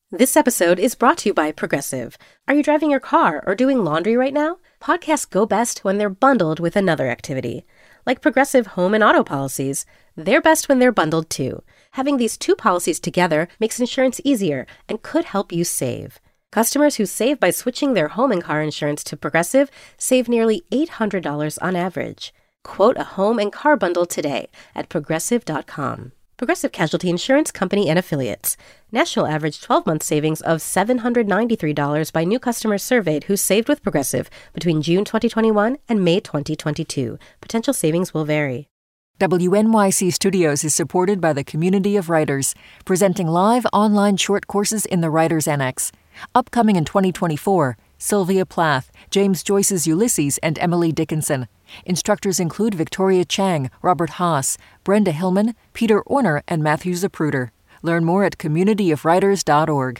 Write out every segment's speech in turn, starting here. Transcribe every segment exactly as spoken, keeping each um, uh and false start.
This episode is brought to you by Progressive. Are you driving your car or doing laundry right now? Podcasts go best when they're bundled with another activity. Like Progressive home and auto policies, they're best when they're bundled too. Having these two policies together makes insurance easier and could help you save. Customers who save by switching their home and car insurance to Progressive save nearly eight hundred dollars on average. Quote a home and car bundle today at progressive dot com. Progressive Casualty Insurance Company and Affiliates. National average twelve-month savings of seven hundred ninety-three dollars by new customers surveyed who saved with Progressive between June twenty twenty-one and May twenty twenty-two. Potential savings will vary. W N Y C Studios is supported by the Community of Writers, presenting live online short courses in the Writers Annex. Upcoming in twenty twenty-four, Sylvia Plath, James Joyce's Ulysses, and Emily Dickinson. Instructors include Victoria Chang, Robert Haas, Brenda Hillman, Peter Orner, and Matthew Zapruder. Learn more at community of writers dot org.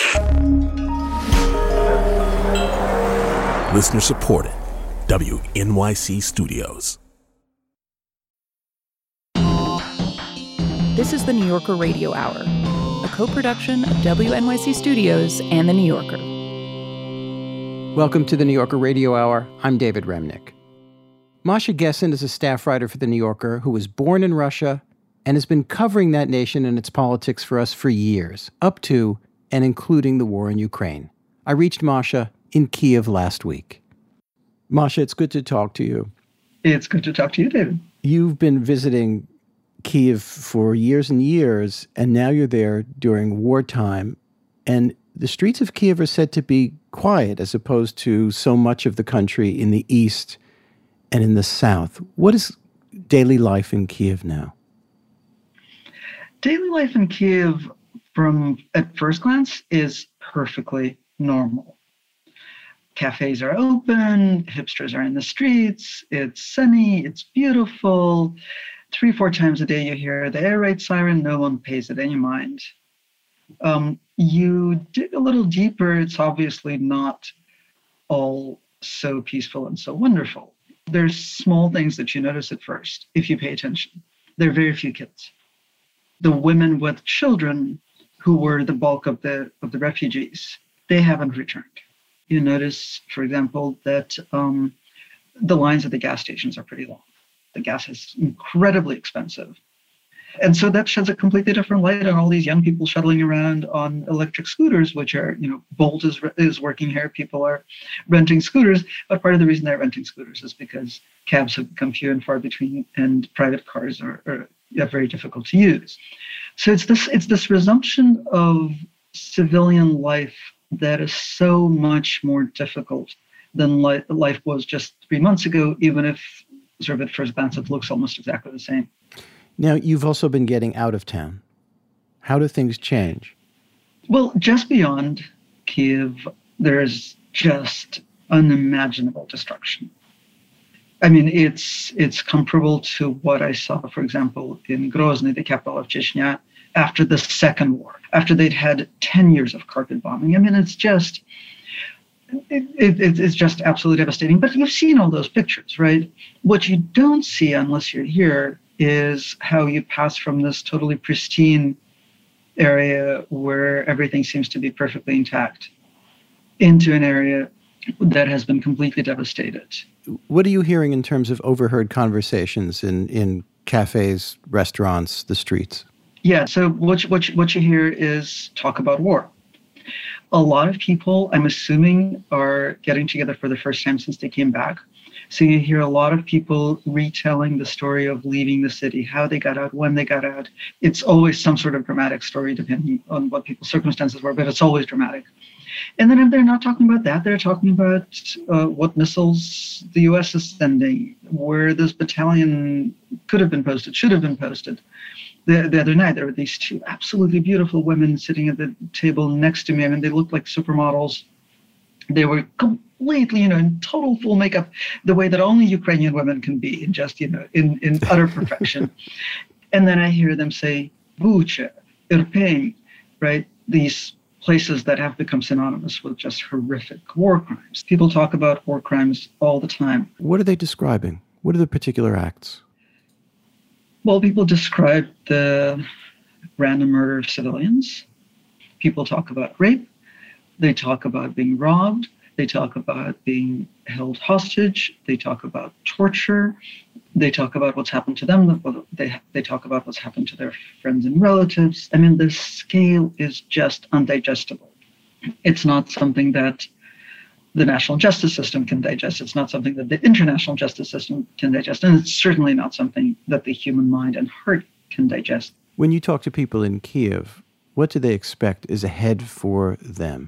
Listener supported. W N Y C Studios. This is the New Yorker Radio Hour, a co-production of W N Y C Studios and The New Yorker. Welcome to the New Yorker Radio Hour. I'm David Remnick. Masha Gessen is a staff writer for The New Yorker who was born in Russia and has been covering that nation and its politics for us for years, up to and including the war in Ukraine. I reached Masha in Kyiv last week. Masha, it's good to talk to you. It's good to talk to you, David. You've been visiting Kyiv for years and years, and now you're there during wartime. And the streets of Kyiv are said to be quiet as opposed to so much of the country in the east and in the south. What is daily life in Kyiv now? Daily life in Kyiv, from at first glance, is perfectly normal. Cafes are open, hipsters are in the streets, it's sunny, it's beautiful. Three, four times a day you hear the air raid siren, no one pays it any mind. Um, you dig a little deeper, it's obviously not all so peaceful and so wonderful. There's small things that you notice at first, if you pay attention. There are very few kids. The women with children, who were the bulk of the of the refugees, they haven't returned. You notice, for example, that um, the lines at the gas stations are pretty long. The gas is incredibly expensive. And so that sheds a completely different light on all these young people shuttling around on electric scooters, which are, you know, Bolt is is working here. People are renting scooters. But part of the reason they're renting scooters is because cabs have become few and far between, and private cars are, are yeah, very difficult to use. So it's this it's this resumption of civilian life that is so much more difficult than li- life was just three months ago, even if sort of at first glance it looks almost exactly the same. Now, you've also been getting out of town. How do things change? Well, just beyond Kyiv, there's just unimaginable destruction. I mean, it's it's comparable to what I saw, for example, in Grozny, the capital of Chechnya, after the Second War, after they'd had ten years of carpet bombing. I mean, it's just, it, it, it's just absolutely devastating. But you've seen all those pictures, right? What you don't see unless you're here is how you pass from this totally pristine area where everything seems to be perfectly intact into an area that has been completely devastated. What are you hearing in terms of overheard conversations in, in cafes, restaurants, the streets? Yeah, so what you, what you, what you hear is talk about war. A lot of people, I'm assuming, are getting together for the first time since they came back. So you hear a lot of people retelling the story of leaving the city, how they got out, when they got out. It's always some sort of dramatic story, depending on what people's circumstances were, but it's always dramatic. And then if they're not talking about that, they're talking about uh, what missiles the U S is sending, where this battalion could have been posted, should have been posted. The, the other night, there were these two absolutely beautiful women sitting at the table next to me. I mean, they looked like supermodels. They were completely, you know, in total full makeup, the way that only Ukrainian women can be, in just, you know, in, in utter perfection. And then I hear them say, Bucha, Irpin, right? These places that have become synonymous with just horrific war crimes. People talk about war crimes all the time. What are they describing? What are the particular acts? Well, people describe the random murder of civilians. People talk about rape. They talk about being robbed. They talk about being held hostage. They talk about torture. They talk about what's happened to them. They, they talk about what's happened to their friends and relatives. I mean, the scale is just undigestible. It's not something that the national justice system can digest. It's not something that the international justice system can digest. And it's certainly not something that the human mind and heart can digest. When you talk to people in Kiev, what do they expect is ahead for them?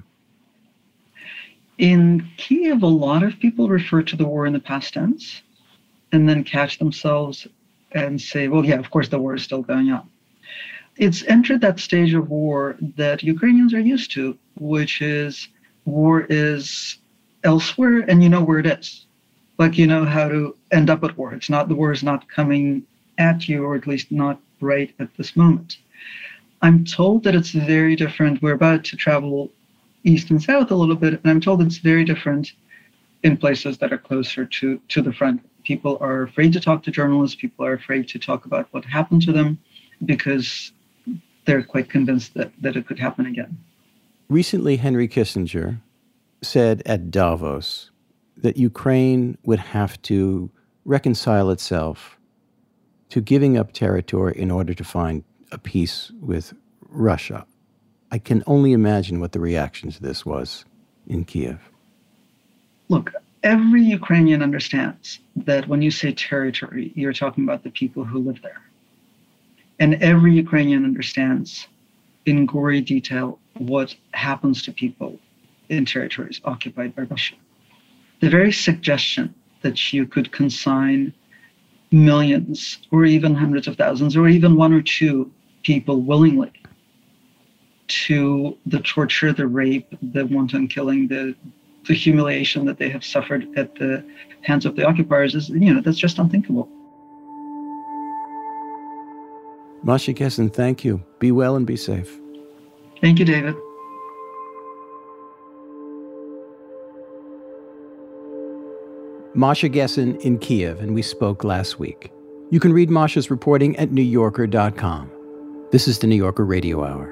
In Kiev, a lot of people refer to the war in the past tense and then catch themselves and say, well, yeah, of course, the war is still going on. It's entered that stage of war that Ukrainians are used to, which is war is elsewhere and you know where it is. Like you know how to end up at war. It's not, the war is not coming at you, or at least not right at this moment. I'm told that it's very different. We're about to travel east and south a little bit, and I'm told it's very different in places that are closer to, to the front. People are afraid to talk to journalists. People are afraid to talk about what happened to them because they're quite convinced that, that it could happen again. Recently, Henry Kissinger said at Davos that Ukraine would have to reconcile itself to giving up territory in order to find a peace with Russia. I can only imagine what the reaction to this was in Kiev. Look, every Ukrainian understands that when you say territory, you're talking about the people who live there. And every Ukrainian understands in gory detail what happens to people in territories occupied by Russia. The very suggestion that you could consign millions or even hundreds of thousands or even one or two people willingly to the torture, the rape, the wanton killing, the, the humiliation that they have suffered at the hands of the occupiers is, you know, that's just unthinkable. Masha Gessen, thank you. Be well and be safe. Thank you, David. Masha Gessen in Kiev, and we spoke last week. You can read Masha's reporting at new yorker dot com. This is the New Yorker Radio Hour.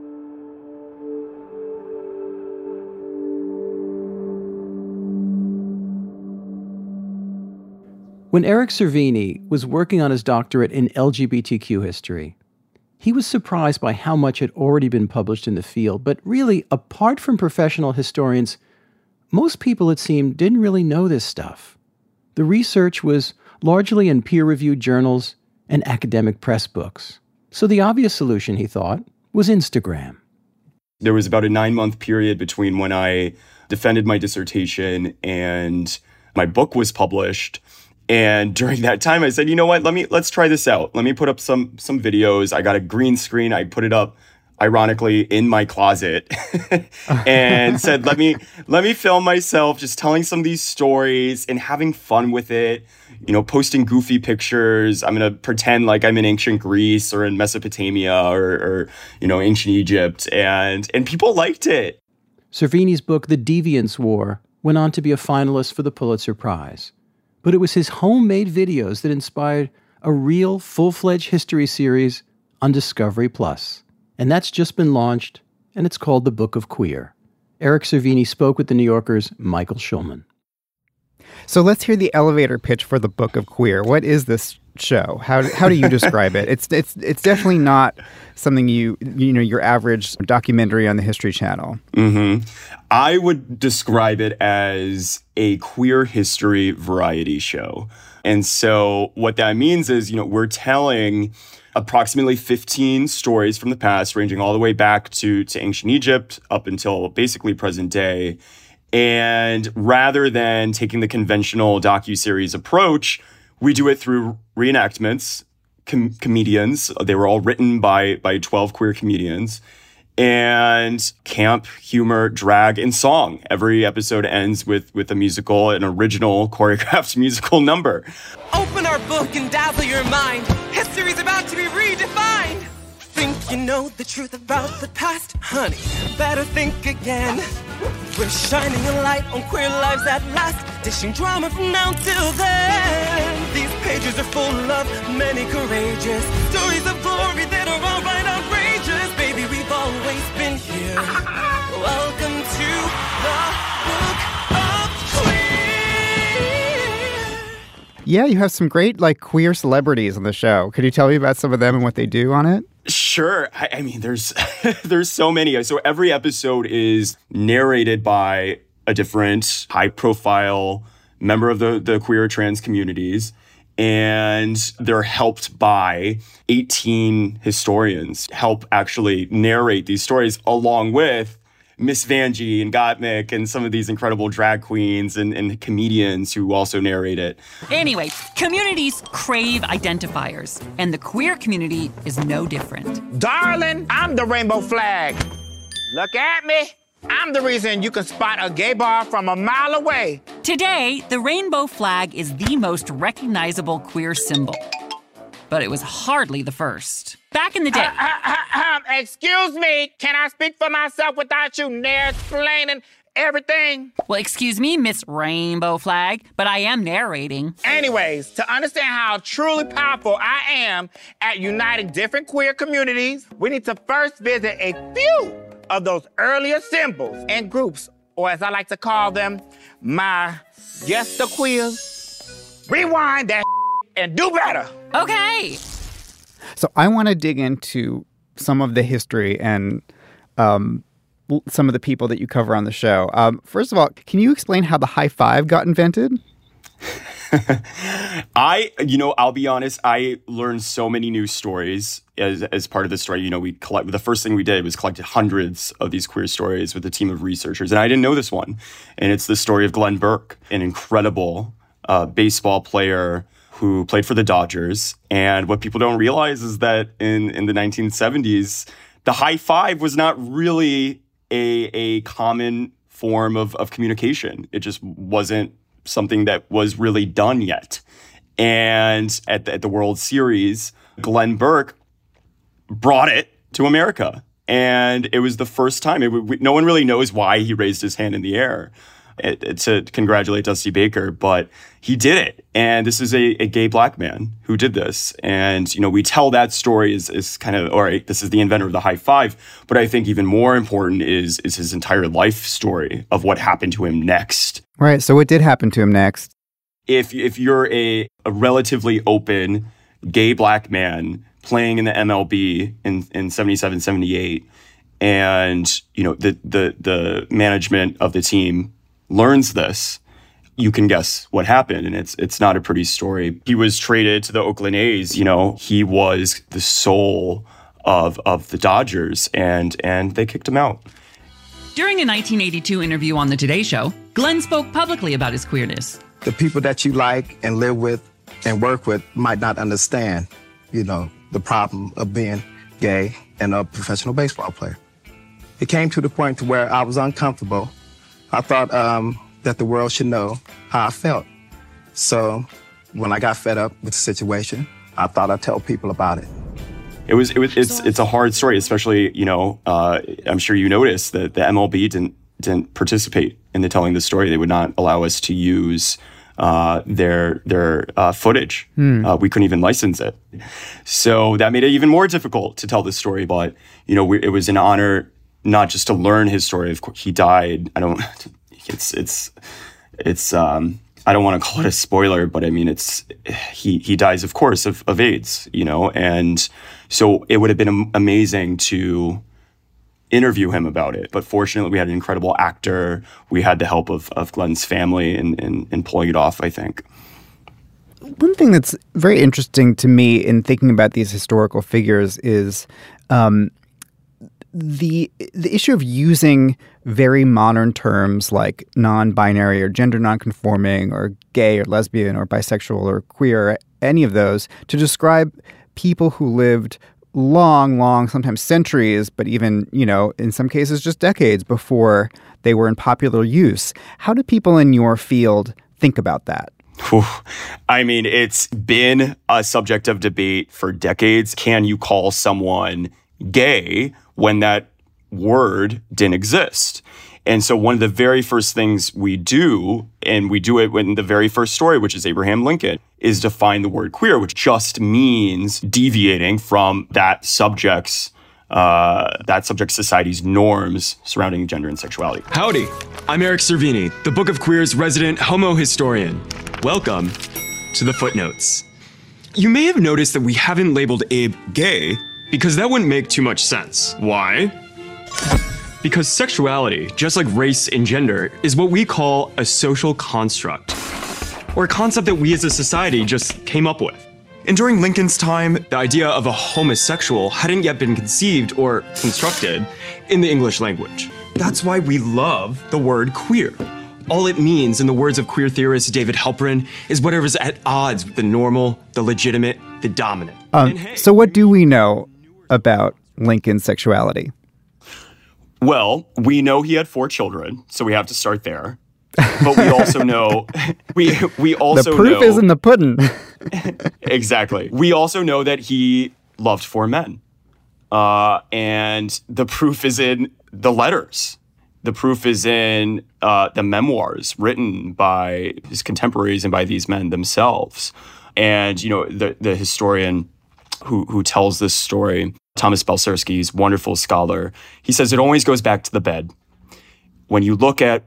When Eric Cervini was working on his doctorate in L G B T Q history, he was surprised by how much had already been published in the field. But really, apart from professional historians, most people, it seemed, didn't really know this stuff. The research was largely in peer-reviewed journals and academic press books. So the obvious solution, he thought, was Instagram. There was about a nine-month period between when I defended my dissertation and my book was published. And during that time, I said, you know what, let me, let's try this out. Let me put up some, some videos. I got a green screen. I put it up, ironically, in my closet and said, let me, let me film myself just telling some of these stories and having fun with it, you know, posting goofy pictures. I'm going to pretend like I'm in ancient Greece or in Mesopotamia or, or, you know, ancient Egypt. And, and people liked it. Cervini's book, The Deviance War, went on to be a finalist for the Pulitzer Prize. But it was his homemade videos that inspired a real full-fledged history series on Discovery Plus. And that's just been launched, and it's called The Book of Queer. Eric Cervini spoke with The New Yorker's Michael Schulman. So let's hear the elevator pitch for The Book of Queer. What is this show? How how do you describe it? It's it's it's definitely not something you you know your average documentary on the History Channel. Mm-hmm. I would describe it as a queer history variety show. And so what that means is, you know, we're telling approximately fifteen stories from the past, ranging all the way back to, to ancient Egypt up until basically present day. And rather than taking the conventional docuseries approach, we do it through reenactments, com- comedians. They were all written by, by twelve queer comedians. And camp, humor, drag, and song. Every episode ends with, with a musical, an original choreographed musical number. Open our book and dazzle your mind. History's about to be redefined. Think you know the truth about the past? Honey, better think again. We're shining a light on queer lives at last, dishing drama from now till then. These pages are full of many courageous stories of glory that are all right outrageous. Baby, we've always always been here. Welcome to the Book of Queer. Yeah, you have some great, like, queer celebrities on the show. Could you tell me about some of them and what they do on it? Sure. I, I mean, there's there's so many. So every episode is narrated by a different high-profile member of the, the queer trans communities. And they're helped by eighteen historians, help actually narrate these stories along with Miss Vanjie and Gottmik and some of these incredible drag queens and, and comedians who also narrate it. Anyway, communities crave identifiers, and the queer community is no different. Darling, I'm the rainbow flag. Look at me. I'm the reason you can spot a gay bar from a mile away. Today, the rainbow flag is the most recognizable queer symbol. But it was hardly the first. Back in the day... Uh, uh, uh, um, excuse me, can I speak for myself without you explaining everything? Well, excuse me, Miss Rainbow Flag, but I am narrating. Anyways, to understand how truly powerful I am at uniting different queer communities, we need to first visit a few of those earlier symbols and groups, or as I like to call them, my guess the queers. Rewind that and do better. Okay. So I want to dig into some of the history and um, some of the people that you cover on the show. Um, first of all, can you explain how the high five got invented? I, you know, I'll be honest, I learned so many new stories as as part of the story. You know, we collect, the first thing we did was collected hundreds of these queer stories with a team of researchers. And I didn't know this one. And it's the story of Glenn Burke, an incredible uh, baseball player who played for the Dodgers. And what people don't realize is that in, in the nineteen seventies, the high five was not really a, a common form of, of communication. It just wasn't something that was really done yet. And at the, at the World Series, Glenn Burke brought it to America. And it was the first time. It, we, no one really knows why he raised his hand in the air it, it, to congratulate Dusty Baker, but he did it. And this is a, a gay black man who did this. And, you know, we tell that story as, as kind of, all right, this is the inventor of the high five. But I think even more important is, is his entire life story of what happened to him next. Right. So what did happen to him next? If if you're a, a relatively open gay black man playing in the M L B in, in seventy-seven, seventy-eight, and, you know, the, the, the management of the team learns this, you can guess what happened. And it's it's not a pretty story. He was traded to the Oakland A's. You know, he was the soul of of the Dodgers, and and they kicked him out. During a nineteen eighty-two interview on The Today Show, Glenn spoke publicly about his queerness. The people that you like and live with and work with might not understand, you know, the problem of being gay and a professional baseball player. It came to the point to where I was uncomfortable. I thought um, that the world should know how I felt. So when I got fed up with the situation, I thought I'd tell people about it. It was, it was, it's, it's a hard story, especially, you know, uh, I'm sure you noticed that the M L B didn't, didn't participate in the telling the story. They would not allow us to use uh, their, their uh, footage. Hmm. Uh, we couldn't even license it. So that made it even more difficult to tell this story. But, you know, we, it was an honor not just to learn his story. Of course, he died. I don't, it's, it's, it's, um, I don't want to call it a spoiler, but I mean, it's, he, he dies, of course, of, of AIDS, you know, and so it would have been amazing to interview him about it. But fortunately, we had an incredible actor. We had the help of, of Glenn's family in, in, in pulling it off, I think. One thing that's very interesting to me in thinking about these historical figures is um, the the issue of using very modern terms like non-binary or gender non-conforming or gay or lesbian or bisexual or queer, any of those, to describe people who lived long, long, sometimes centuries, but even, you know, in some cases just decades before they were in popular use. How do people in your field think about that? I mean, it's been a subject of debate for decades. Can you call someone gay when that word didn't exist? And so one of the very first things we do, and we do it in the very first story, which is Abraham Lincoln, is define the word queer, which just means deviating from that subject's uh, that subject society's norms surrounding gender and sexuality. Howdy, I'm Eric Cervini, the Book of Queer's resident homo historian. Welcome to the footnotes. You may have noticed that we haven't labeled Abe gay because that wouldn't make too much sense. Why? Because sexuality, just like race and gender, is what we call a social construct, or a concept that we as a society just came up with. And during Lincoln's time, the idea of a homosexual hadn't yet been conceived or constructed in the English language. That's why we love the word queer. All it means, in the words of queer theorist David Halperin, is whatever's at odds with the normal, the legitimate, the dominant. Um, hey, so what do we know about Lincoln's sexuality? Well, we know he had four children, so we have to start there. But we also know we we also the proof know, is in the pudding. Exactly. We also know that he loved four men, uh, and the proof is in the letters. The proof is in uh, the memoirs written by his contemporaries and by these men themselves. And you know, the the historian who who tells this story, Thomas Belcerski's wonderful scholar, he says it always goes back to the bed. When you look at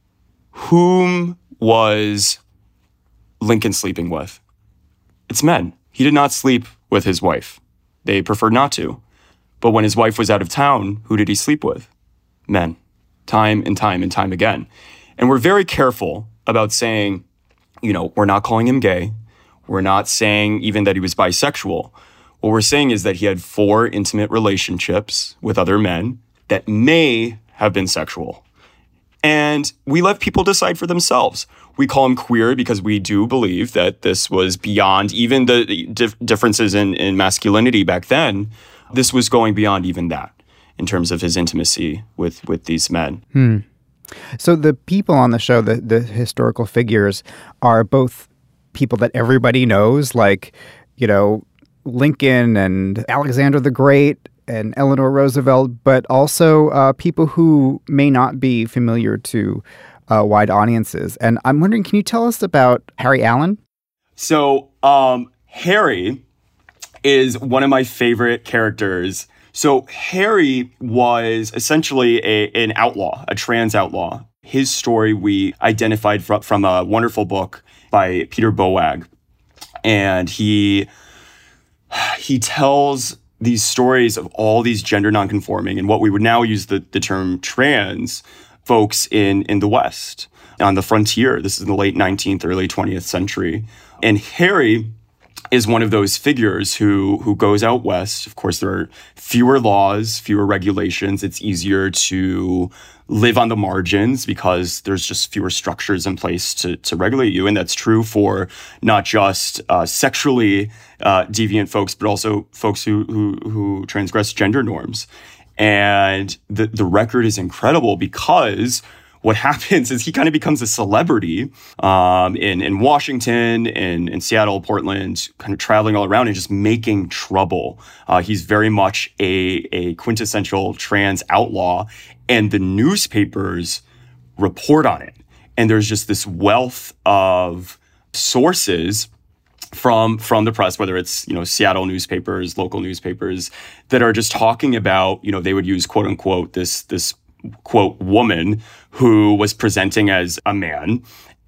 whom was Lincoln sleeping with? It's men. He did not sleep with his wife. They preferred not to. But when his wife was out of town, who did he sleep with? Men. Time and time and time again. And we're very careful about saying, you know, we're not calling him gay. We're not saying even that he was bisexual. What we're saying is that he had four intimate relationships with other men that may have been sexual. And we let people decide for themselves. We call him queer because we do believe that this was beyond even the dif- differences in, in masculinity back then. This was going beyond even that in terms of his intimacy with, with these men. Hmm. So the people on the show, the, the historical figures, are both people that everybody knows, like, you know, Lincoln and Alexander the Great and Eleanor Roosevelt, but also uh, people who may not be familiar to uh, wide audiences. And I'm wondering, can you tell us about Harry Allen? So um, Harry is one of my favorite characters. So Harry was essentially a, an outlaw, a trans outlaw. His story we identified from, from a wonderful book by Peter Boag. And he he tells these stories of all these gender nonconforming and what we would now use the, the term trans folks in, in the West, on the frontier. This is in the late nineteenth, early twentieth century. And Harry is one of those figures who who goes out west. Of course, there are fewer laws, fewer regulations. It's easier to live on the margins because there's just fewer structures in place to, to regulate you. And that's true for not just uh, sexually uh, deviant folks, but also folks who, who, who transgress gender norms. And the, the record is incredible because what happens is he kind of becomes a celebrity um, in, in Washington, in, in Seattle, Portland, kind of traveling all around and just making trouble. Uh, he's very much a, a quintessential trans outlaw, and the newspapers report on it. And there's just this wealth of sources from from the press, whether it's, you know, Seattle newspapers, local newspapers, that are just talking about, you know, they would use, quote unquote, this this quote, woman who was presenting as a man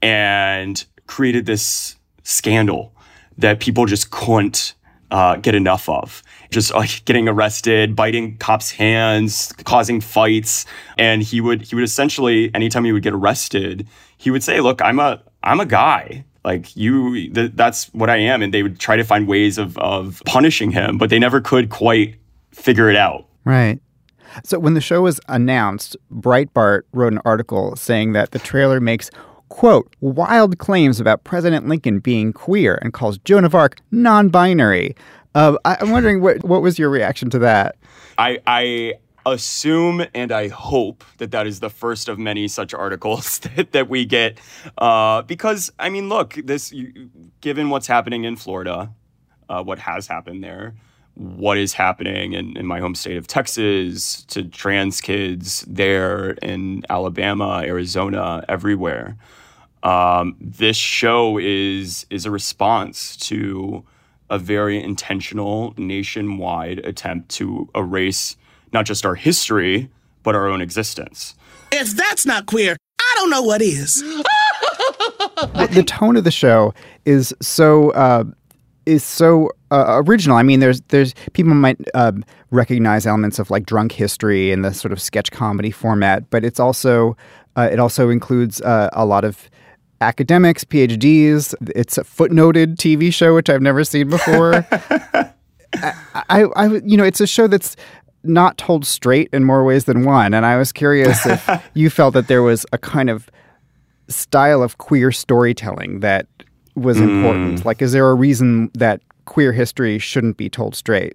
and created this scandal that people just couldn't uh, get enough of. Just like getting arrested, biting cops' hands, causing fights. And he would he would essentially, anytime he would get arrested, he would say, look, I'm a I'm a guy. Like you, th- that's what I am. And they would try to find ways of of punishing him, but they never could quite figure it out. Right. So when the show was announced, Breitbart wrote an article saying that the trailer makes, quote, wild claims about President Lincoln being queer and calls Joan of Arc non-binary. Uh, I, I'm wondering, what what was your reaction to that? I, I assume and I hope that that is the first of many such articles that, that we get. Uh, because, I mean, look, this you, given what's happening in Florida, uh, what has happened there, what is happening in, in my home state of Texas to trans kids there in Alabama, Arizona, everywhere. Um, this show is is a response to a very intentional nationwide attempt to erase not just our history, but our own existence. If that's not queer, I don't know what is. the, the tone of the show is so uh, is so uh, original. I mean, there's there's people might uh, recognize elements of like Drunk History and the sort of sketch comedy format, but it's also uh, it also includes uh, a lot of academics, P H Ds. It's a footnoted T V show, which I've never seen before. I, I, I, you know, it's a show that's not told straight in more ways than one. And I was curious if you felt that there was a kind of style of queer storytelling that was mm. important. Like, is there a reason that queer history shouldn't be told straight?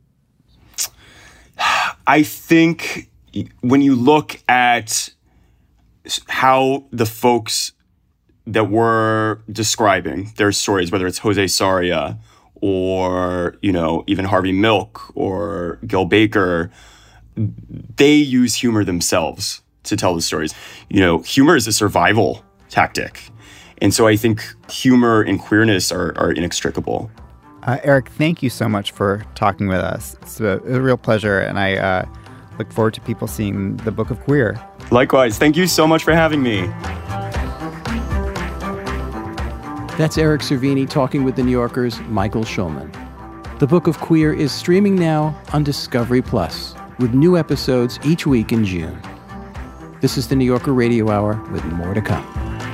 I think when you look at how the folks that we're describing their stories, whether it's Jose Sarria or, you know, even Harvey Milk or Gil Baker, they use humor themselves to tell the stories. You know, humor is a survival tactic. And so I think humor and queerness are, are inextricable. Uh, Eric, thank you so much for talking with us. It's a, a real pleasure, and I uh, look forward to people seeing the Book of Queer. Likewise. Thank you so much for having me. That's Eric Cervini talking with The New Yorker's Michael Schulman. The Book of Queer is streaming now on Discovery Plus, with new episodes each week in June. This is The New Yorker Radio Hour, with more to come.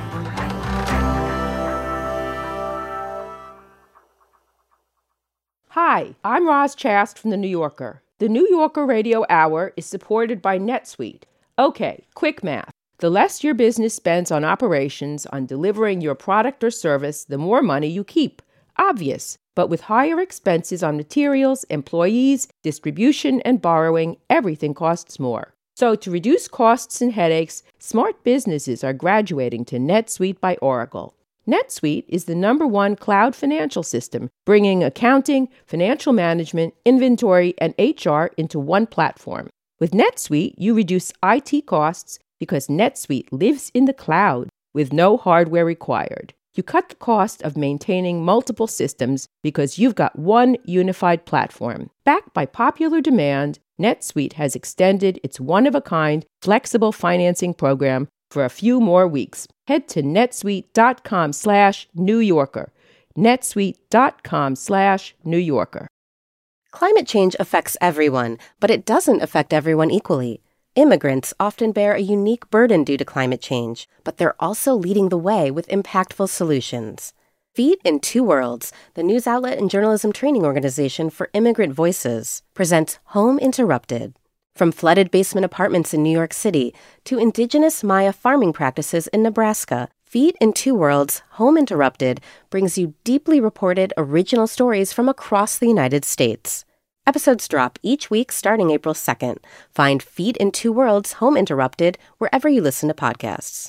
Hi, I'm Roz Chast from The New Yorker. The New Yorker Radio Hour is supported by NetSuite. Okay, quick math. The less your business spends on operations, on delivering your product or service, the more money you keep. Obvious. But with higher expenses on materials, employees, distribution, and borrowing, everything costs more. So to reduce costs and headaches, smart businesses are graduating to NetSuite by Oracle. NetSuite is the number one cloud financial system, bringing accounting, financial management, inventory, and H R into one platform. With NetSuite, you reduce I T costs because NetSuite lives in the cloud with no hardware required. You cut the cost of maintaining multiple systems because you've got one unified platform. Backed by popular demand, NetSuite has extended its one-of-a-kind flexible financing program for a few more weeks. Head to netsuite.com slash New Yorker. netsuite.com slash New Yorker. Climate change affects everyone, but it doesn't affect everyone equally. Immigrants often bear a unique burden due to climate change, but they're also leading the way with impactful solutions. Feet in Two Worlds, the news outlet and journalism training organization for immigrant voices, presents Home Interrupted. From flooded basement apartments in New York City to indigenous Maya farming practices in Nebraska, Feet in Two Worlds, Home Interrupted brings you deeply reported original stories from across the United States. Episodes drop each week starting April second. Find Feet in Two Worlds, Home Interrupted wherever you listen to podcasts.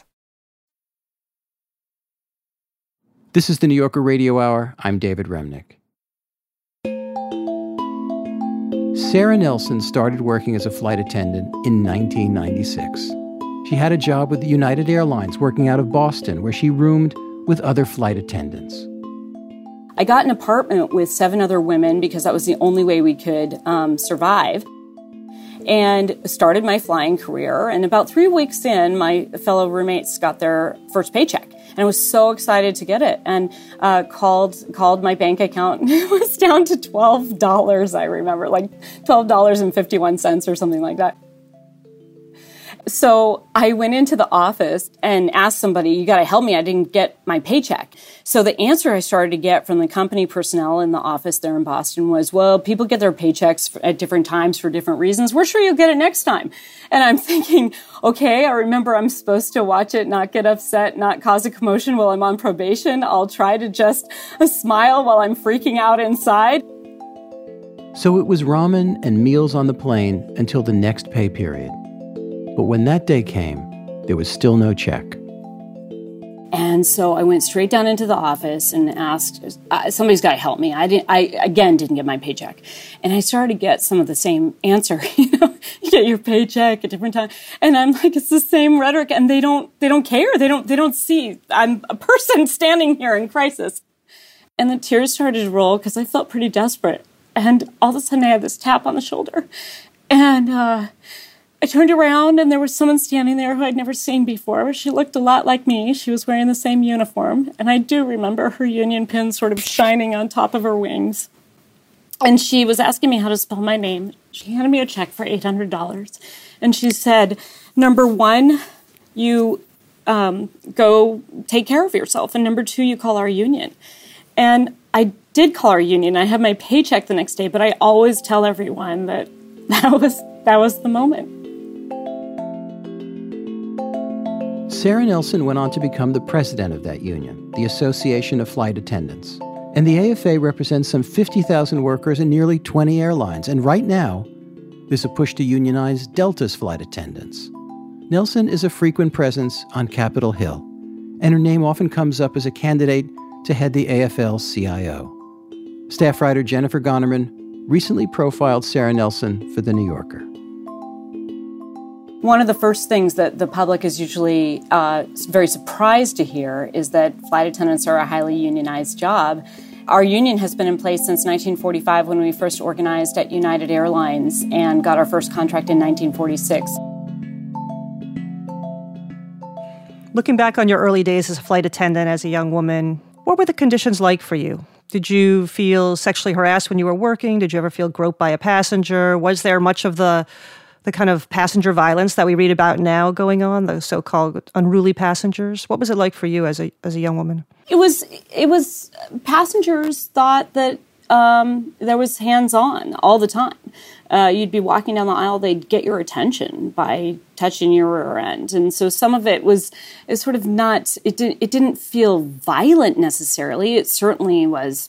This is the New Yorker Radio Hour. I'm David Remnick. Sarah Nelson started working as a flight attendant in nineteen ninety-six. She had a job with United Airlines working out of Boston, where she roomed with other flight attendants. I got an apartment with seven other women because that was the only way we could um, survive, and started my flying career. And about three weeks in, my fellow roommates got their first paycheck. And I was so excited to get it, and uh, called called my bank account. It was down to twelve dollars, I remember, like twelve dollars and fifty-one cents or something like that. So I went into the office and asked somebody, you got to help me. I didn't get my paycheck. So the answer I started to get from the company personnel in the office there in Boston was, well, people get their paychecks at different times for different reasons. We're sure you'll get it next time. And I'm thinking, okay, I remember I'm supposed to watch it, not get upset, not cause a commotion while I'm on probation. I'll try to just smile while I'm freaking out inside. So it was ramen and meals on the plane until the next pay period. But when that day came, there was still no check. And so I went straight down into the office and asked, uh, somebody's got to help me. I didn't, I, again, didn't get my paycheck. And I started to get some of the same answer, you know, you get your paycheck at different times. And I'm like, it's the same rhetoric, and they don't, they don't care. They don't, they don't see I'm a person standing here in crisis. And the tears started to roll because I felt pretty desperate. And all of a sudden I had this tap on the shoulder. And uh, I turned around, and there was someone standing there who I'd never seen before. She looked a lot like me. She was wearing the same uniform. And I do remember her union pin sort of shining on top of her wings. And she was asking me how to spell my name. She handed me a check for eight hundred dollars. And she said, number one, you um, go take care of yourself. And number two, you call our union. And I did call our union. I had my paycheck the next day, but I always tell everyone that that was, that was the moment. Sarah Nelson went on to become the president of that union, the Association of Flight Attendants. And the A F A represents some fifty thousand workers in nearly twenty airlines. And right now, there's a push to unionize Delta's flight attendants. Nelson is a frequent presence on Capitol Hill, and her name often comes up as a candidate to head the A F L's C I O. Staff writer Jennifer Gonnerman recently profiled Sarah Nelson for The New Yorker. One of the first things that the public is usually uh, very surprised to hear is that flight attendants are a highly unionized job. Our union has been in place since nineteen forty-five, when we first organized at United Airlines and got our first contract in nineteen forty-six. Looking back on your early days as a flight attendant as a young woman, what were the conditions like for you? Did you feel sexually harassed when you were working? Did you ever feel groped by a passenger? Was there much of the the kind of passenger violence that we read about now going on, the so-called unruly passengers? What was it like for you as a as a young woman? It was, it was, passengers thought that um, there was hands-on all the time. Uh, you'd be walking down the aisle, they'd get your attention by touching your rear end. And so some of it was, is sort of not, it, did, it didn't feel violent necessarily. It certainly was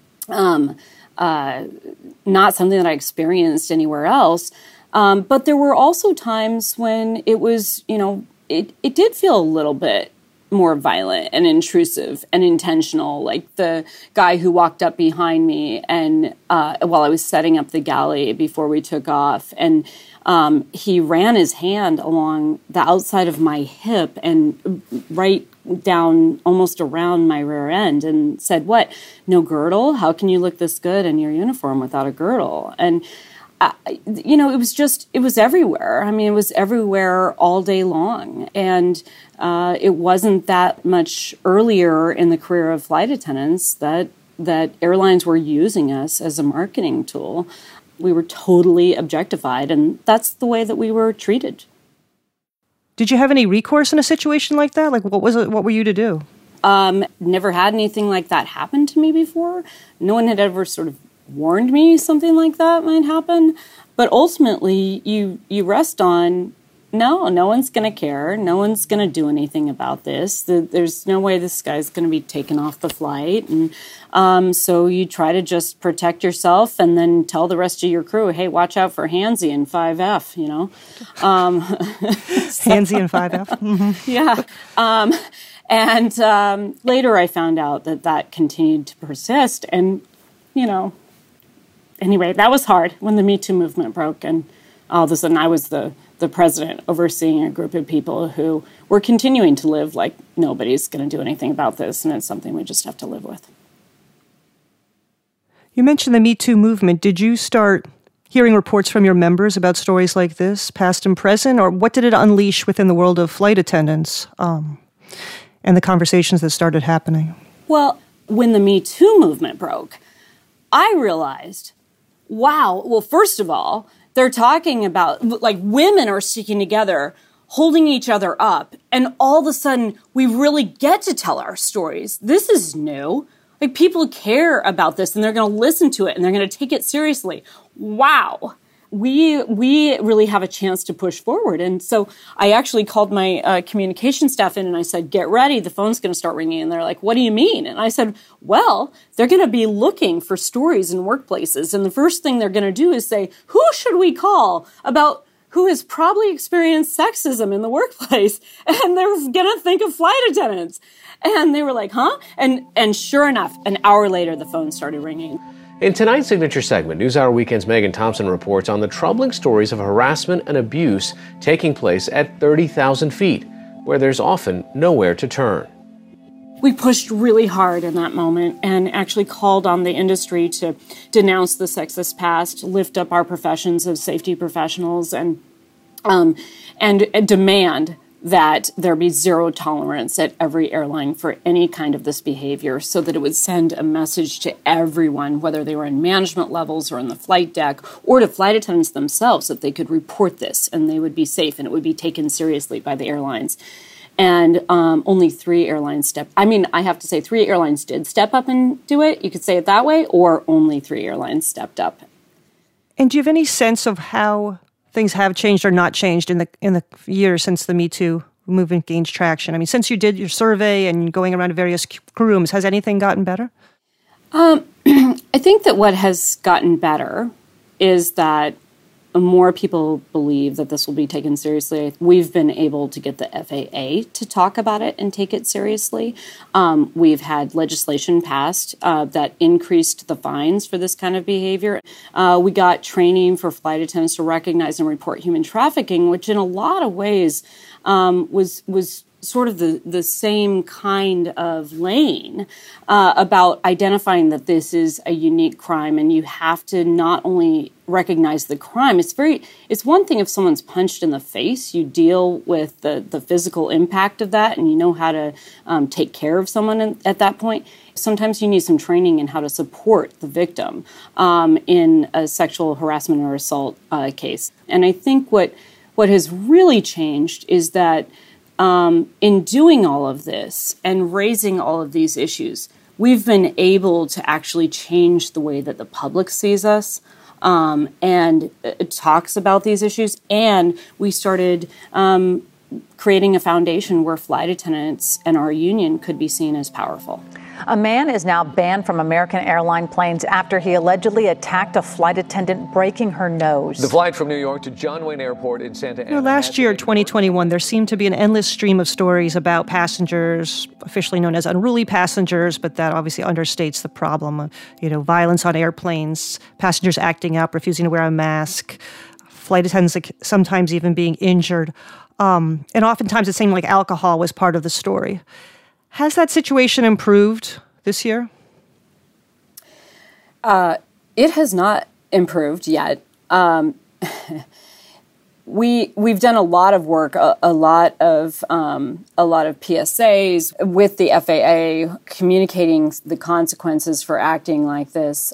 um, uh, not something that I experienced anywhere else. Um, but there were also times when it was, you know, it, it did feel a little bit more violent and intrusive and intentional, like the guy who walked up behind me and uh, while I was setting up the galley before we took off, and um, he ran his hand along the outside of my hip and right down almost around my rear end and said, "What, no girdle? How can you look this good in your uniform without a girdle?" And Uh, you know, it was just, it was everywhere. I mean, it was everywhere all day long. And uh, it wasn't that much earlier in the career of flight attendants that that airlines were using us as a marketing tool. We were totally objectified, and that's the way that we were treated. Did you have any recourse in a situation like that? Like, what was it? What were you to do? Um, never had anything like that happen to me before. No one had ever sort of warned me something like that might happen. But ultimately, you you rest on, no, no one's going to care. No one's going to do anything about this. The, there's no way this guy's going to be taken off the flight. And um, so you try to just protect yourself and then tell the rest of your crew, hey, watch out for Hansy in five F, you know. Um, Hansy in five F? Mm-hmm. Yeah. Um, and um, later I found out that that continued to persist. And, you know, anyway, that was hard when the Me Too movement broke, and all of a sudden I was the, the president overseeing a group of people who were continuing to live like nobody's going to do anything about this, and it's something we just have to live with. You mentioned the Me Too movement. Did you start hearing reports from your members about stories like this, past and present, or what did it unleash within the world of flight attendants um, and the conversations that started happening? Well, when the Me Too movement broke, I realized, wow, well, first of all, they're talking about, like, women are sticking together, holding each other up, and all of a sudden, we really get to tell our stories. This is new. Like, people care about this, and they're going to listen to it, and they're going to take it seriously. Wow. We we really have a chance to push forward. And so I actually called my uh, communication staff in and I said, get ready, the phone's going to start ringing. And they're like, what do you mean? And I said, well, they're going to be looking for stories in workplaces. And the first thing they're going to do is say, who should we call about who has probably experienced sexism in the workplace? And they're going to think of flight attendants. And they were like, huh? And, and sure enough, an hour later, the phone started ringing. In tonight's signature segment, NewsHour Weekend's Megan Thompson reports on the troubling stories of harassment and abuse taking place at thirty thousand feet, where there's often nowhere to turn. We pushed really hard in that moment and actually called on the industry to denounce the sexist past, lift up our professions as safety professionals, and um, and, and demand that there be zero tolerance at every airline for any kind of this behavior, so that it would send a message to everyone, whether they were in management levels or on the flight deck, or to flight attendants themselves, that they could report this and they would be safe and it would be taken seriously by the airlines. And um, only three airlines stepped. I mean, I have to say three airlines did step up and do it. You could say it that way, or only three airlines stepped up. And do you have any sense of how things have changed or not changed in the in the years since the Me Too movement gained traction? I mean, since you did your survey and going around to various rooms, has anything gotten better? Um, I think that what has gotten better is that more people believe that this will be taken seriously. We've been able to get the F A A to talk about it and take it seriously. Um, we've had legislation passed uh, that increased the fines for this kind of behavior. Uh, we got training for flight attendants to recognize and report human trafficking, which in a lot of ways um, was was sort of the, the same kind of lane uh, about identifying that this is a unique crime, and you have to not only recognize the crime. It's very, it's one thing if someone's punched in the face, you deal with the, the physical impact of that, and you know how to um, take care of someone in, at that point. Sometimes you need some training in how to support the victim um, in a sexual harassment or assault uh, case. And I think what what has really changed is that Um, in doing all of this and raising all of these issues, we've been able to actually change the way that the public sees us um, and it talks about these issues. And we started um, creating a foundation where flight attendants and our union could be seen as powerful. A man is now banned from American airline planes after he allegedly attacked a flight attendant, breaking her nose. The flight from New York to John Wayne Airport in Santa Ana. You know, last year, twenty twenty-one, there seemed to be an endless stream of stories about passengers, officially known as unruly passengers, but that obviously understates the problem. You know, violence on airplanes, passengers acting up, refusing to wear a mask, flight attendants sometimes even being injured. Um, and oftentimes it seemed like alcohol was part of the story. Has that situation improved this year? Uh, it has not improved yet. Um, we we've done a lot of work, a, a lot of um, a lot of P S As with the F A A, communicating the consequences for acting like this.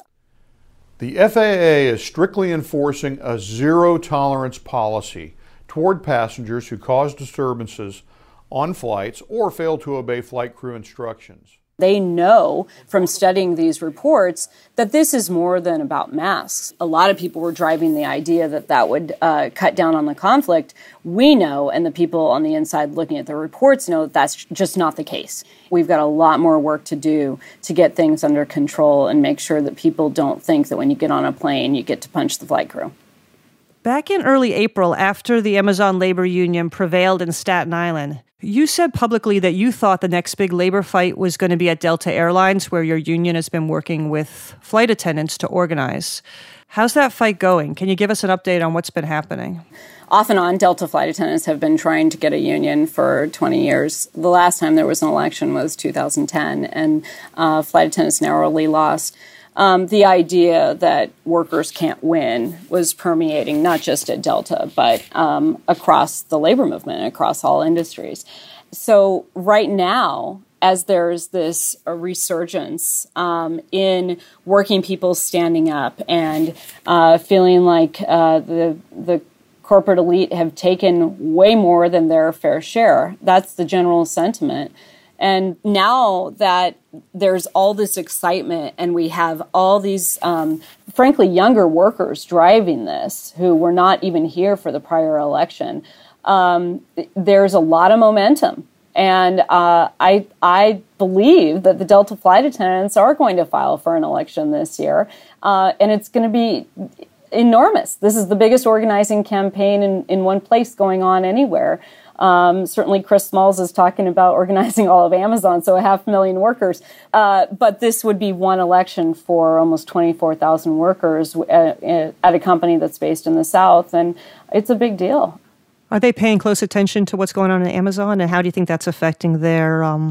The F A A is strictly enforcing a zero tolerance policy toward passengers who cause disturbances on flights or fail to obey flight crew instructions. They know from studying these reports that this is more than about masks. A lot of people were driving the idea that that would uh, cut down on the conflict. We know, and the people on the inside looking at the reports know, that that's just not the case. We've got a lot more work to do to get things under control and make sure that people don't think that when you get on a plane, you get to punch the flight crew. Back in early April, after the Amazon labor union prevailed in Staten Island, you said publicly that you thought the next big labor fight was going to be at Delta Airlines, where your union has been working with flight attendants to organize. How's that fight going? Can you give us an update on what's been happening? Off and on, Delta flight attendants have been trying to get a union for twenty years. The last time there was an election was two thousand ten, and uh, flight attendants narrowly lost. Um, the idea that workers can't win was permeating not just at Delta, but um, across the labor movement, across all industries. So right now, as there's this a resurgence um, in working people standing up and uh, feeling like uh, the the corporate elite have taken way more than their fair share, that's the general sentiment. And now that there's all this excitement and we have all these, um, frankly, younger workers driving this who were not even here for the prior election, um, there's a lot of momentum. And uh, I I believe that the Delta flight attendants are going to file for an election this year. Uh, and it's going to be enormous. This is the biggest organizing campaign in, in one place going on anywhere. Um, certainly Chris Smalls is talking about organizing all of Amazon, so a half million workers. Uh, but this would be one election for almost twenty-four thousand workers at, at a company that's based in the South, and it's a big deal. Are they paying close attention to what's going on at Amazon, and how do you think that's affecting their um,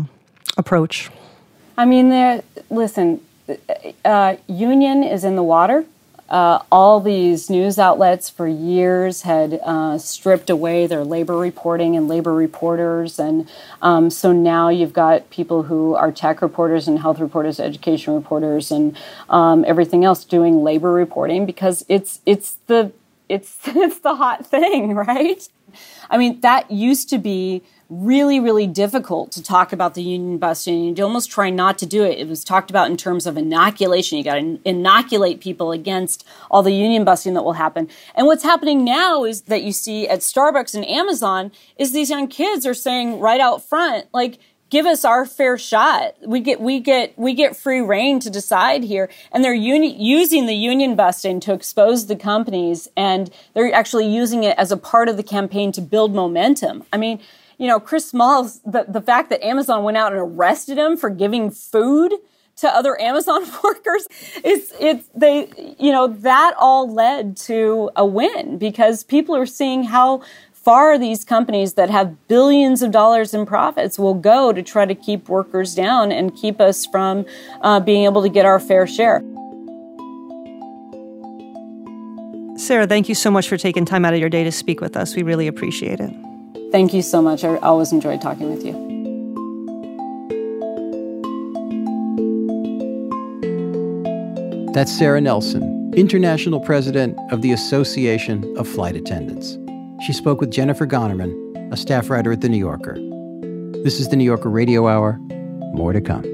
approach? I mean, there. Listen, uh, union is in the water. Uh, all these news outlets for years had uh, stripped away their labor reporting and labor reporters. And um, so now you've got people who are tech reporters and health reporters, education reporters, and um, everything else doing labor reporting because it's it's the it's it's the hot thing, right? I mean, that used to be really, really difficult to talk about the union busting. You'd almost try not to do it. It was talked about in terms of inoculation. You got to inoculate people against all the union busting that will happen. And what's happening now is that you see at Starbucks and Amazon is these young kids are saying right out front, like, give us our fair shot. We get, we get, we get free reign to decide here. And they're uni- using the union busting to expose the companies, and they're actually using it as a part of the campaign to build momentum. I mean, you know, Chris Smalls, the, the fact that Amazon went out and arrested him for giving food to other Amazon workers, it's, it's, they, you know, that all led to a win because people are seeing how far these companies that have billions of dollars in profits will go to try to keep workers down and keep us from uh, being able to get our fair share. Sarah, thank you so much for taking time out of your day to speak with us. We really appreciate it. Thank you so much. I always enjoyed talking with you. That's Sarah Nelson, International President of the Association of Flight Attendants. She spoke with Jennifer Gonnerman, a staff writer at The New Yorker. This is The New Yorker Radio Hour. More to come.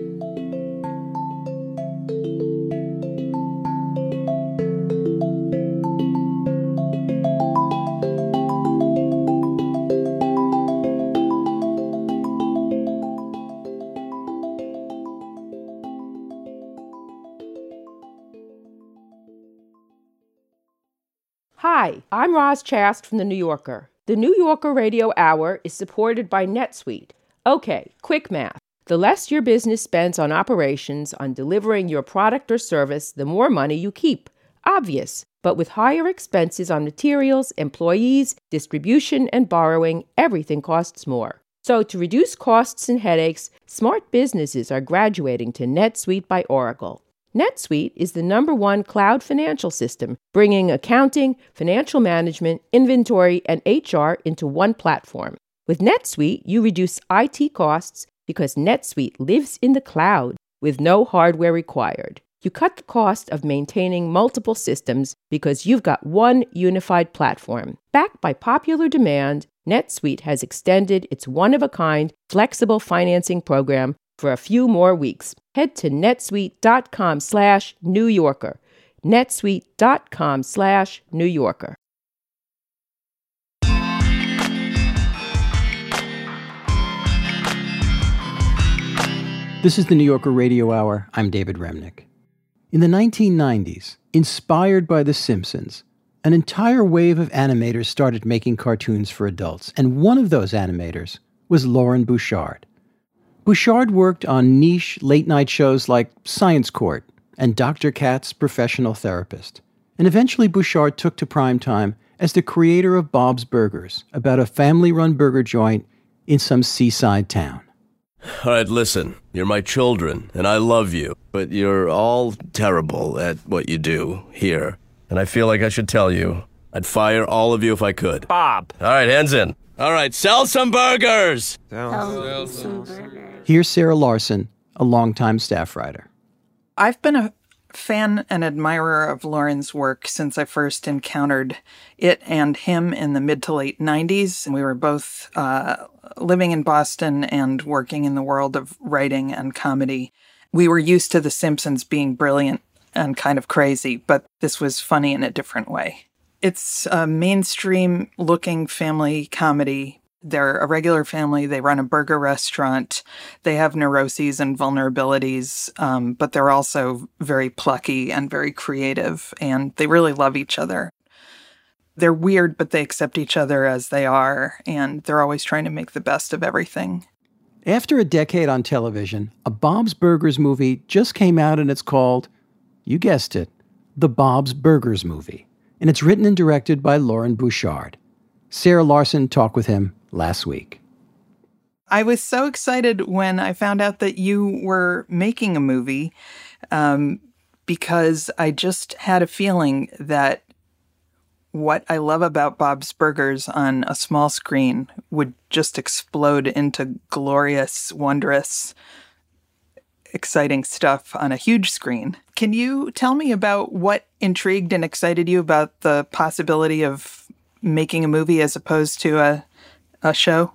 Hi, I'm Roz Chast from The New Yorker. The New Yorker Radio Hour is supported by NetSuite. Okay, quick math. The less your business spends on operations, on delivering your product or service, the more money you keep. Obvious. But with higher expenses on materials, employees, distribution, and borrowing, everything costs more. So to reduce costs and headaches, smart businesses are graduating to NetSuite by Oracle. NetSuite is the number one cloud financial system, bringing accounting, financial management, inventory, and H R into one platform. With NetSuite, you reduce I T costs because NetSuite lives in the cloud with no hardware required. You cut the cost of maintaining multiple systems because you've got one unified platform. Backed by popular demand, NetSuite has extended its one-of-a-kind flexible financing program for a few more weeks. Head to netsuite.com slash New Yorker. netsuite.com slash New Yorker. This is the New Yorker Radio Hour. I'm David Remnick. In the nineteen nineties, inspired by The Simpsons, an entire wave of animators started making cartoons for adults, and one of those animators was Loren Bouchard. Bouchard worked on niche late-night shows like Science Court and Doctor Katz, Professional Therapist. And eventually Bouchard took to primetime as the creator of Bob's Burgers, about a family-run burger joint in some seaside town. All right, listen, you're my children, and I love you, but you're all terrible at what you do here. And I feel like I should tell you, I'd fire all of you if I could. Bob. All right, hands in. All right, sell some burgers! Sell some burgers. Here's Sarah Larson, a longtime staff writer. I've been a fan and admirer of Loren's work since I first encountered it and him in the mid to late nineties. We were both uh, living in Boston and working in the world of writing and comedy. We were used to The Simpsons being brilliant and kind of crazy, but this was funny in a different way. It's a mainstream-looking family comedy. They're a regular family. They run a burger restaurant. They have neuroses and vulnerabilities, um, but they're also very plucky and very creative, and they really love each other. They're weird, but they accept each other as they are, and they're always trying to make the best of everything. After a decade on television, a Bob's Burgers movie just came out, and it's called, you guessed it, The Bob's Burgers Movie. And it's written and directed by Loren Bouchard. Sarah Larson talked with him last week. I was so excited when I found out that you were making a movie um, because I just had a feeling that what I love about Bob's Burgers on a small screen would just explode into glorious, wondrous, exciting stuff on a huge screen. Can you tell me about what intrigued and excited you about the possibility of making a movie as opposed to a a show?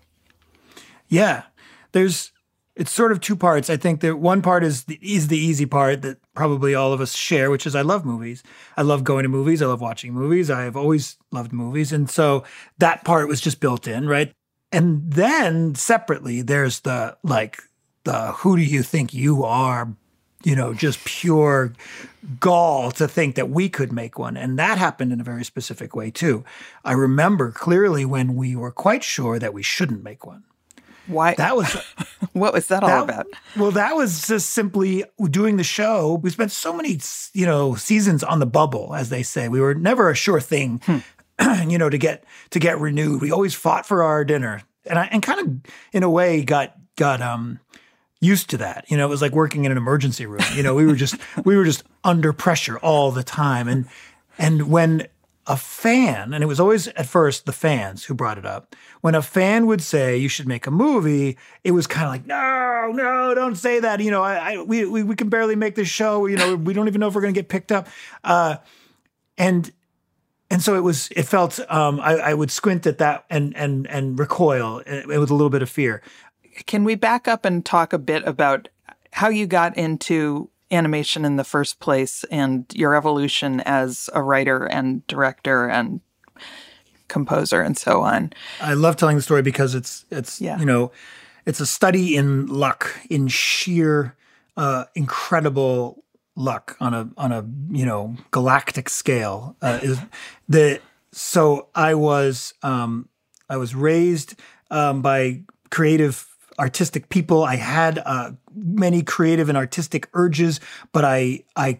Yeah, there's, it's sort of two parts. I think that one part is the, is the easy part that probably all of us share, which is I love movies. I love going to movies. I love watching movies. I have always loved movies. And so that part was just built in, right? And then separately, there's the, like, the who do you think you are, you know, just pure gall to think that we could make one. And that happened in a very specific way, too. I remember clearly when we were quite sure that we shouldn't make one. Why? That was what was that, that all about? Well, that was just simply doing the show. We spent so many, you know, seasons on the bubble, as they say. We were never a sure thing, hmm. you know, to get to get renewed. We always fought for our dinner, and I and kind of in a way got got um used to that. You know, it was like working in an emergency room. You know, we were just we were just under pressure all the time, and and when a fan, and it was always at first the fans who brought it up. When a fan would say you should make a movie, it was kind of like, no, no, don't say that. You know, I, I we, we we can barely make this show. You know, we don't even know if we're going to get picked up. Uh, and and so it was. It felt um, I, I would squint at that and and and recoil with a little bit of fear. Can we back up and talk a bit about how you got into animation in the first place and your evolution as a writer and director and composer and so on? I love telling the story because it's, it's yeah. you know, it's a study in luck, in sheer, uh, incredible luck on a, on a, you know, galactic scale. Uh, is the, so I was, um, I was raised, um, by creative artistic people. I had uh, many creative and artistic urges, but I I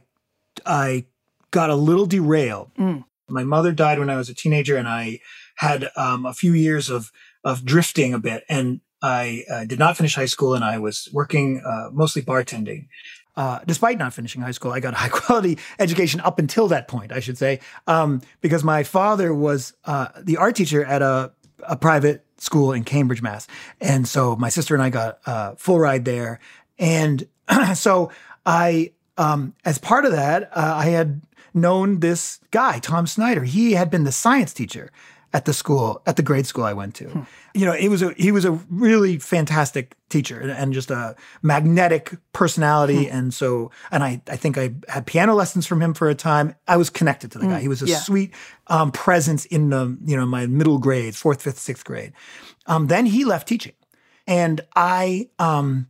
I got a little derailed. Mm. My mother died when I was a teenager, and I had um, a few years of of drifting a bit. And I uh, did not finish high school, and I was working uh, mostly bartending. Uh, despite not finishing high school, I got a high quality education up until that point, I should say, um, because my father was uh, the art teacher at a a private school in Cambridge, Mass. And so my sister and I got a uh, full ride there. And so I, um, as part of that, uh, I had known this guy, Tom Snyder. He had been the science teacher at the school, at the grade school I went to. Hmm. You know, he was a, he was a really fantastic teacher and, and just a magnetic personality. Hmm. And so, and I, I think I had piano lessons from him for a time. I was connected to the guy. Mm, he was a yeah. sweet um, presence in the, you know, my middle grades, fourth, fifth, sixth grade. Um, then he left teaching. And I, um,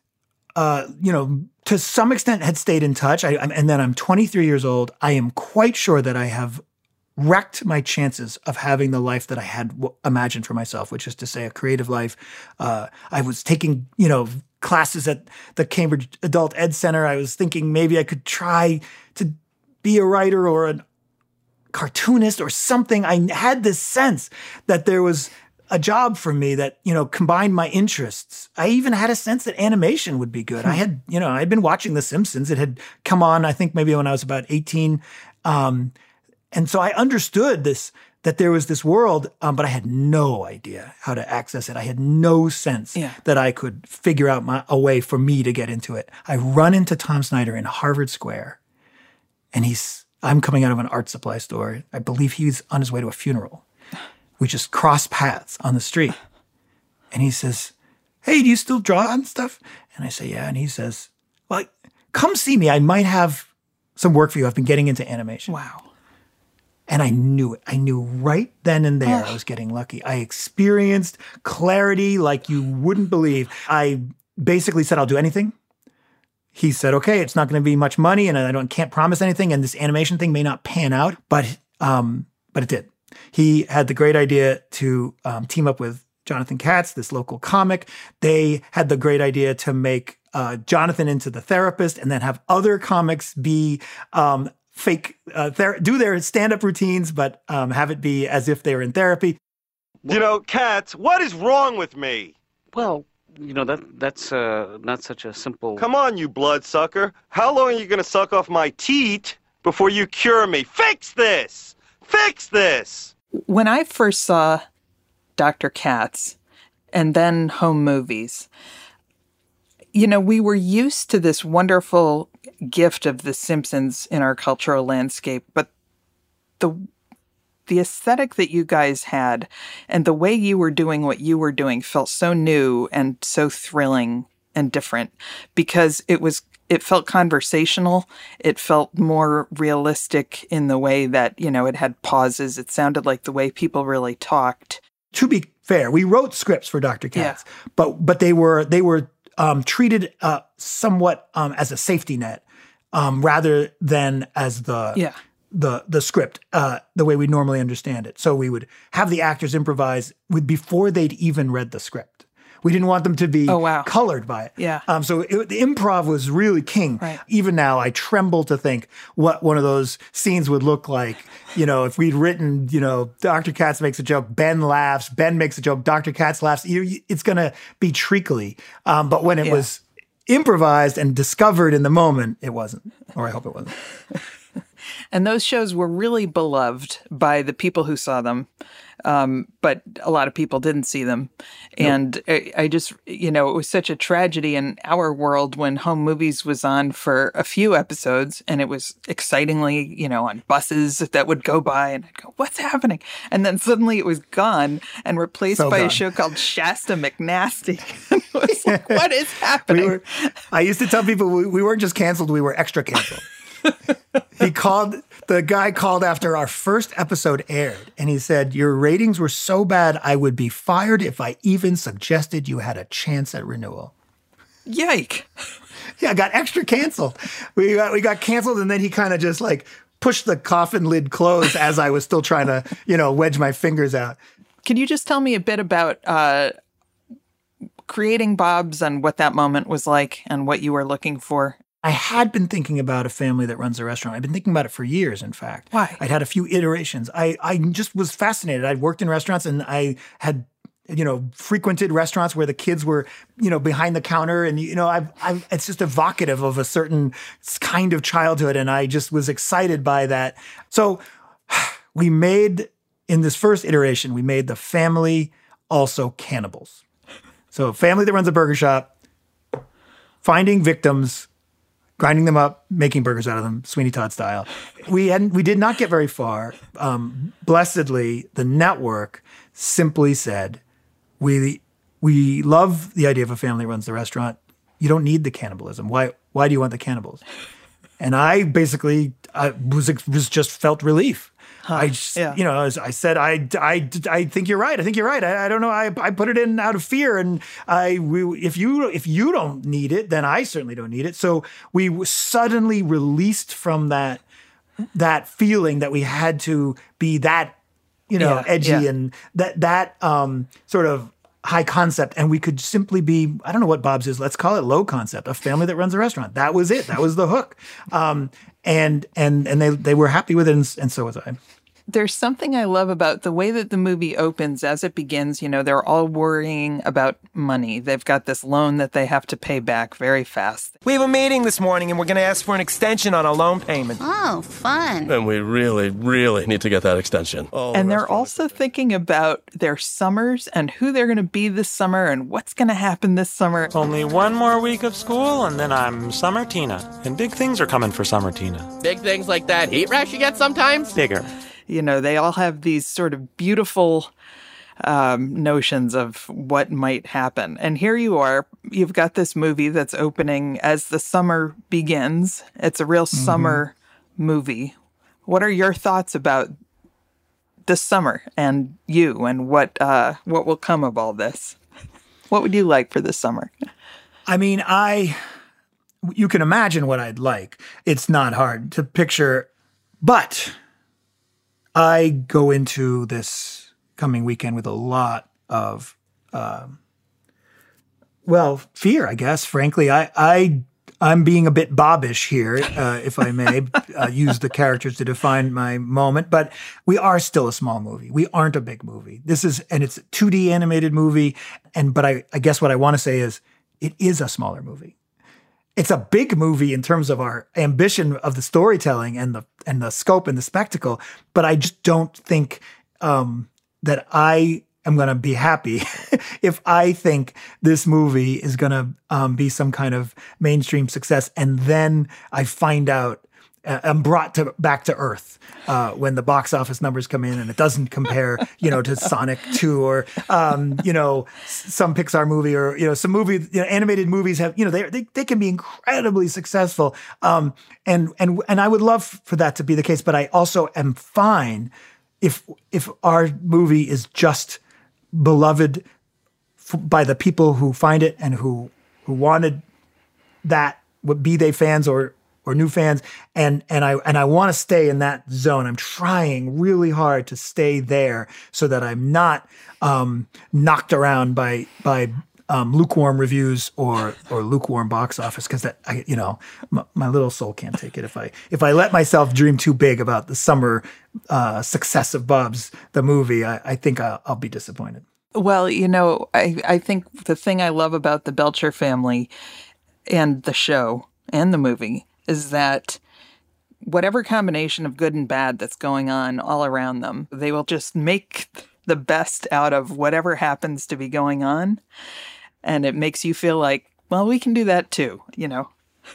uh, you know, to some extent had stayed in touch. I, and then I'm twenty-three years old. I am quite sure that I have wrecked my chances of having the life that I had w- imagined for myself, which is to say a creative life. Uh, I was taking, you know, classes at the Cambridge Adult Ed Center. I was thinking maybe I could try to be a writer or a cartoonist or something. I had this sense that there was a job for me that, you know, combined my interests. I even had a sense that animation would be good. I had, you know, I'd been watching The Simpsons. It had come on, I think maybe when I was about eighteen. Um, And so I understood this, that there was this world, um, but I had no idea how to access it. I had no sense yeah. that I could figure out my, a way for me to get into it. I run into Tom Snyder in Harvard Square, and he's, I'm coming out of an art supply store. I believe he's on his way to a funeral. We just cross paths on the street. And he says, hey, do you still draw and stuff? And I say, yeah. And he says, well, come see me. I might have some work for you. I've been getting into animation. Wow. And I knew it. I knew right then and there I was getting lucky. I experienced clarity like you wouldn't believe. I basically said, I'll do anything. He said, okay, it's not going to be much money and I don't can't promise anything. And this animation thing may not pan out, but um, but it did. He had the great idea to um, team up with Jonathan Katz, this local comic. They had the great idea to make uh, Jonathan into the therapist and then have other comics be um, fake, uh, ther- do their stand-up routines, but um, have it be as if they were in therapy. You know, Katz, what is wrong with me? Well, you know, that that's uh, not such a simple... Come on, you bloodsucker. How long are you going to suck off my teat before you cure me? Fix this! Fix this! When I first saw Doctor Katz and then home movies, you know, we were used to this wonderful gift of The Simpsons in our cultural landscape, but the the aesthetic that you guys had and the way you were doing what you were doing felt so new and so thrilling and different because it was it felt conversational. It felt more realistic in the way that, you know, it had pauses. It sounded like the way people really talked. To be fair, we wrote scripts for Doctor Katz, yeah. but but they were they were um, treated uh, somewhat um, as a safety net um, rather than as the yeah. the the script, uh, the way we normally understand it. So we would have the actors improvise with before they'd even read the script. We didn't want them to be oh, wow. colored by it. Yeah. Um, so it, the improv was really king. Right. Even now, I tremble to think what one of those scenes would look like. You know, if we'd written, you know, Doctor Katz makes a joke, Ben laughs, Ben makes a joke, Doctor Katz laughs. You, it's going to be treacly. Um, but when it yeah. was improvised and discovered in the moment, it wasn't. Or I hope it wasn't. And those shows were really beloved by the people who saw them, um, but a lot of people didn't see them. Nope. And I, I just, you know, it was such a tragedy in our world when Home Movies was on for a few episodes, and it was excitingly, you know, on buses that would go by, and I'd go, what's happening? And then suddenly it was gone and replaced so by gone. a show called Shasta McNasty. And it was like, what is happening? We were, I used to tell people we, we weren't just canceled, we were extra canceled. He called, the guy called after our first episode aired, and he said, your ratings were so bad, I would be fired if I even suggested you had a chance at renewal. Yike. Yeah, I got extra canceled. We got, we got canceled, and then he kind of just like pushed the coffin lid closed as I was still trying to, you know, wedge my fingers out. Can you just tell me a bit about uh, creating Bob's and what that moment was like and what you were looking for? I had been thinking about a family that runs a restaurant. I've been thinking about it for years, in fact. Why? I'd had a few iterations. I, I just was fascinated. I'd worked in restaurants, and I had, you know, frequented restaurants where the kids were, you know, behind the counter. And, you know, I've, I've, it's just evocative of a certain kind of childhood. And I just was excited by that. So we made, in this first iteration, we made the family also cannibals. So a family that runs a burger shop, finding victims, grinding them up, making burgers out of them, Sweeney Todd style. We hadn't, we did not get very far. Um, blessedly, the network simply said, "We we love the idea of a family that runs the restaurant. You don't need the cannibalism. Why why do you want the cannibals?" And I basically I was was just felt relief. Huh, I just, yeah. you know, I said, I, I, I think you're right. I think you're right. I, I don't know. I, I put it in out of fear, and I, we, if you, if you don't need it, then I certainly don't need it. So we were suddenly released from that, that feeling that we had to be that, you know, yeah, edgy yeah. and that, that um, sort of high concept, and we could simply be, I don't know what Bob's is. Let's call it low concept. A family that runs a restaurant. That was it. That was the hook. Um, and and and they they were happy with it, and, and so was I. There's something I love about the way that the movie opens. As it begins, you know, they're all worrying about money. They've got this loan that they have to pay back very fast. We have a meeting this morning, and we're going to ask for an extension on our loan payment. Oh, fun. And we really, really need to get that extension. Oh, and they're also thinking about their summers and who they're going to be this summer and what's going to happen this summer. Only one more week of school, and then I'm Summer Tina. And big things are coming for Summer Tina. Big things like that heat rash you get sometimes? Bigger. You know, they all have these sort of beautiful um, notions of what might happen. And here you are, you've got this movie that's opening as the summer begins. It's a real mm-hmm. summer movie. What are your thoughts about the summer and you and what uh, what will come of all this? What would you like for this summer? I mean, I, you can imagine what I'd like. It's not hard to picture, but I go into this coming weekend with a lot of, um, well, fear, I guess. Frankly, I, I, I'm being a bit Bobbish here, uh, if I may uh, use the characters to define my moment, but we are still a small movie. We aren't a big movie. This is, and it's a two D animated movie. And, but I, I guess what I want to say is it is a smaller movie. It's a big movie in terms of our ambition of the storytelling and the, and the scope and the spectacle. But I just don't think, um, that I am going to be happy if I think this movie is going to um, be some kind of mainstream success. And then I find out uh, I'm brought to back to earth uh, when the box office numbers come in and it doesn't compare, you know, to Sonic two or, um, you know, some Pixar movie or, you know, some movie, you know, animated movies have, you know, they, they, they can be incredibly successful. Um, and, and, and I would love for that to be the case, but I also am fine if, if our movie is just beloved f- by the people who find it and who who wanted that, be they fans or or new fans, and and I and I want to stay in that zone. I'm trying really hard to stay there so that I'm not um, knocked around by by um, lukewarm reviews or or lukewarm box office, because that I, you know my, my little soul can't take it if I if I let myself dream too big about the summer uh, success of Bubs the movie. I, I think I'll, I'll be disappointed. Well, you know, I, I think the thing I love about the Belcher family and the show and the movie is that whatever combination of good and bad that's going on all around them, they will just make the best out of whatever happens to be going on. And it makes you feel like, well, we can do that too, you know.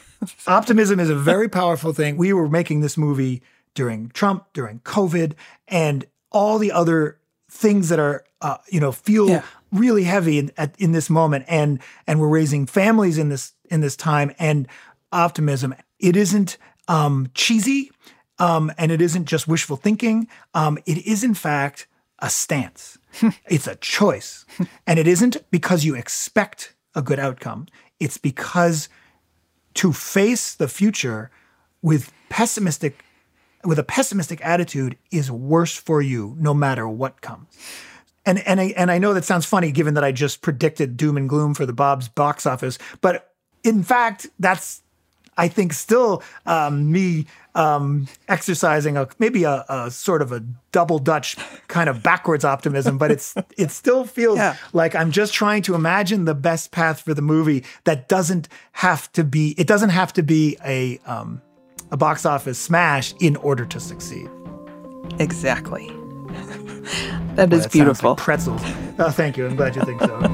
Optimism is a very powerful thing. We were making this movie during Trump, during COVID, and all the other things that are, uh, you know, feel yeah. really heavy in, at, in this moment. And and we're raising families in this in this time. And optimism, it isn't um, cheesy, um, and it isn't just wishful thinking. Um, it is, in fact, a stance. It's a choice. And it isn't because you expect a good outcome. It's because to face the future with pessimistic, with a pessimistic attitude is worse for you no matter what comes. And and I, and I know that sounds funny given that I just predicted doom and gloom for the Bob's box office, but in fact, that's, I think, still um, me um, exercising a maybe a, a sort of a double Dutch kind of backwards optimism, but it's it still feels yeah. like I'm just trying to imagine the best path for the movie that doesn't have to be. It doesn't have to be a um, a box office smash in order to succeed. Exactly. That is well, that beautiful. Like pretzels. Oh, thank you. I'm glad you think so.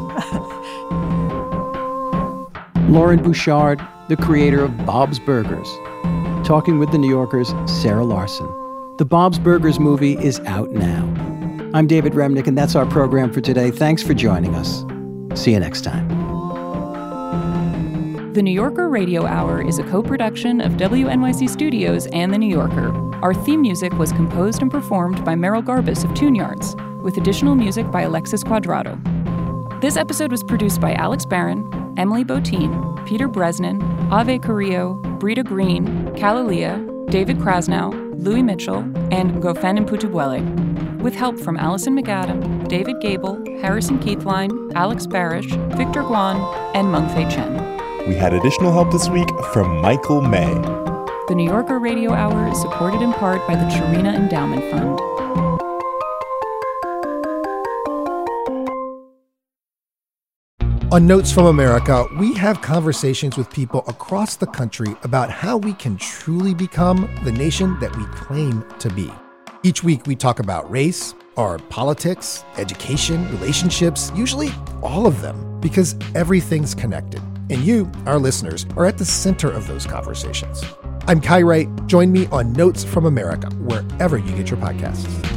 Lauren Bouchard, the creator of Bob's Burgers, talking with The New Yorker's Sarah Larson. The Bob's Burgers movie is out now. I'm David Remnick, and that's our program for today. Thanks for joining us. See you next time. The New Yorker Radio Hour is a co-production of W N Y C Studios and The New Yorker. Our theme music was composed and performed by Merrill Garbus of Tune Yards, with additional music by Alexis Quadrado. This episode was produced by Alex Barron, Emily Botine, Peter Bresnan, Ave Carrillo, Brita Green, Kalalia, David Krasnow, Louis Mitchell, and Gofen Mputubwele, with help from Allison McAdam, David Gable, Harrison Keithline, Alex Barish, Victor Guan, and Mengfei Chen. We had additional help this week from Michael May. The New Yorker Radio Hour is supported in part by the Chirina Endowment Fund. On Notes from America, we have conversations with people across the country about how we can truly become the nation that we claim to be. Each week, we talk about race, our politics, education, relationships, usually all of them, because everything's connected. And you, our listeners, are at the center of those conversations. I'm Kai Wright. Join me on Notes from America, wherever you get your podcasts.